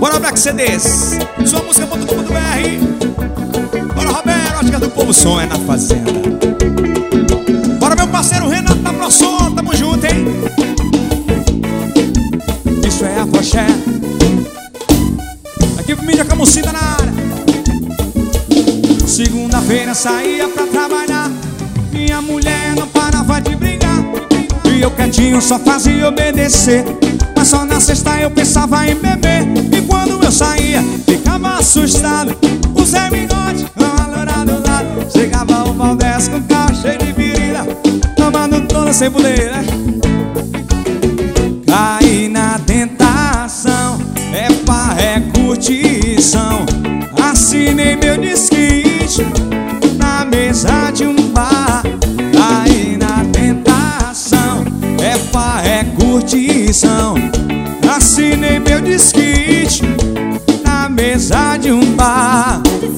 Bora Black CDs, sua música.com.br. Bora Roberto, acho que é do povo, som é na fazenda. Bora meu parceiro Renato da ProSom, tamo junto, hein? Isso é a Poché. Aqui pro mídia Camucida na área. Segunda-feira saía pra trabalhar, minha mulher não parava de brigar, e eu quietinho só fazia obedecer. Mas só na sexta eu pensava em beber, e quando eu saía ficava assustado. O Zé Minote, uma loura do lado, chegava o Valdez com carro cheio de virida, tomando toda sem poder, né? Caí na tentação, é pá, é curtição. Assinei meu disquite na mesa de um bar. Caí na tentação, é pá, é curtição. Assinei meu disquite na mesa de um bar.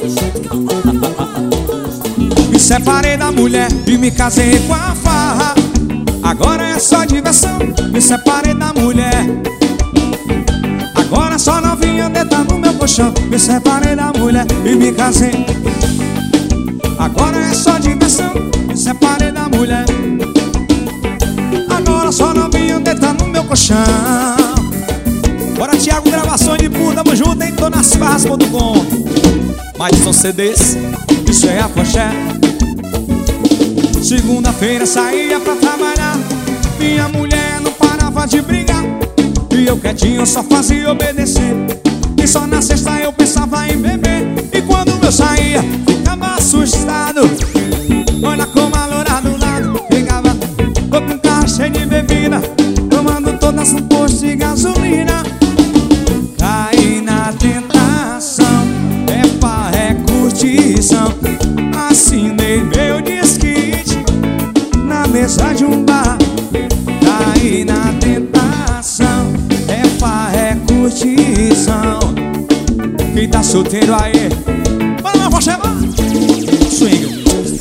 Me separei da mulher e me casei com a farra. Agora é só diversão. Me separei da mulher, agora só novinha deita no meu colchão. Me separei da mulher e me casei. Agora é só diversão. Me separei da mulher, agora só novinha deita no meu colchão. Bora Thiago, gravações de puta, tamo junto, hein? Tô nas farras.com. Mas são CDs, isso é a Poché. Segunda-feira saía pra trabalhar, minha mulher não parava de brigar, e eu quietinho só fazia obedecer. E só na sexta eu pensava em beber, e quando eu saía ficava assustado. Olha como a loura do lado pegava, tô com um carro cheio de bebida, tomando todas no posto de gasolina. Caí na tentação, é pá, é curtição. Assinei meu disquite na mesa de um bar. Caí na tentação, é pá, é curtição. Quem tá solteiro aí, bora lá, vou chamar swing.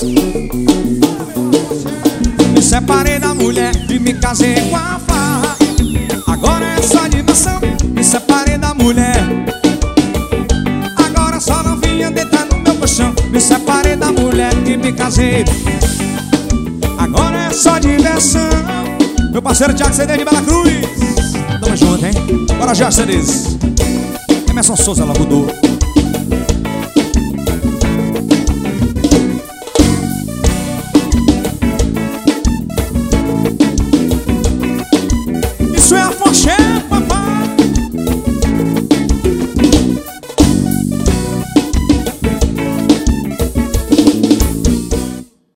Me separei da mulher e me casei com a farra. Agora é só diversão. Me separei da mulher, agora só novinha deita no meu colchão. Me separei da mulher e me casei. Agora é só diversão. Meu parceiro Thiago CD de Bela Cruz, tamo junto, hein? Bora já, CDs. Emerson Souza, Lagoa.